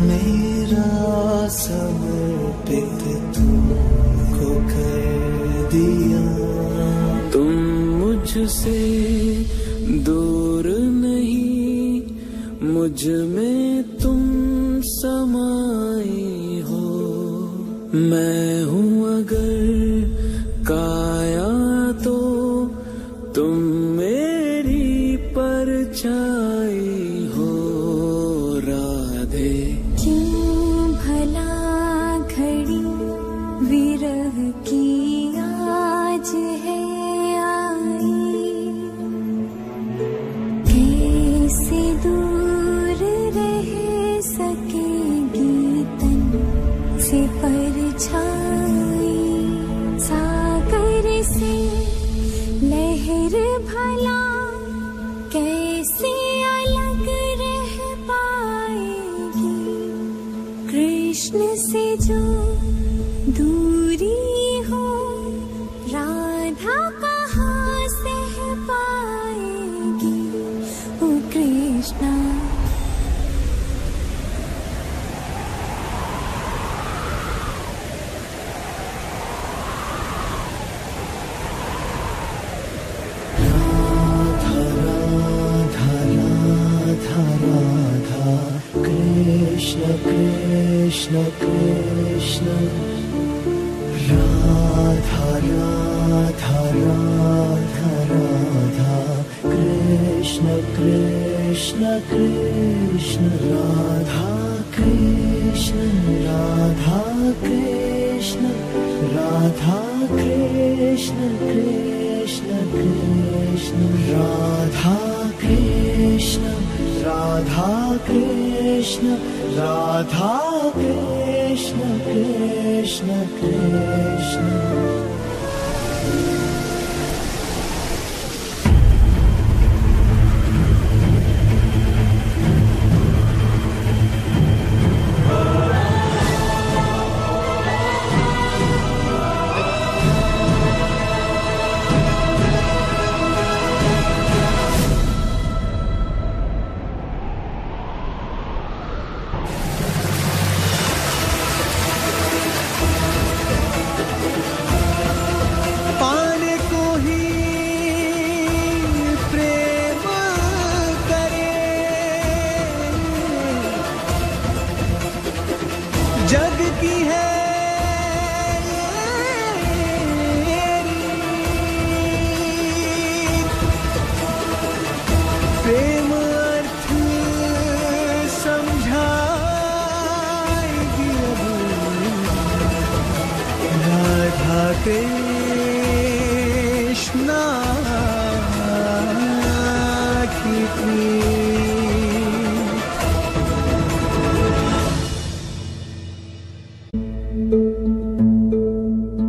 मेरा समर्पित तुमको कर दिया। तुम मुझसे दूर नहीं, मुझ में तुम समाई हो। मैं हूँ अगर काया तो तुम मेरी परछाई हो। राधे क्यों भला घड़ी विरह की आज है आई, कैसे दूर रह सकेगी तन से परछाई। सागर से लहर भला कैसे अलग रह पाएगी, कृष्ण से जो दूरी हो राधा कहाँ सह पाएगी। ओ कृष्णा राधा कृष्ण कृष्ण कृष्ण राधा राधा राधा राधा कृष्ण कृष्ण कृष्ण राधा कृष्ण राधा कृष्ण राधा कृष्ण कृष्ण कृष्ण राधा कृष्ण राधा कृष्ण राधा कृष्ण कृष्ण कृष्ण।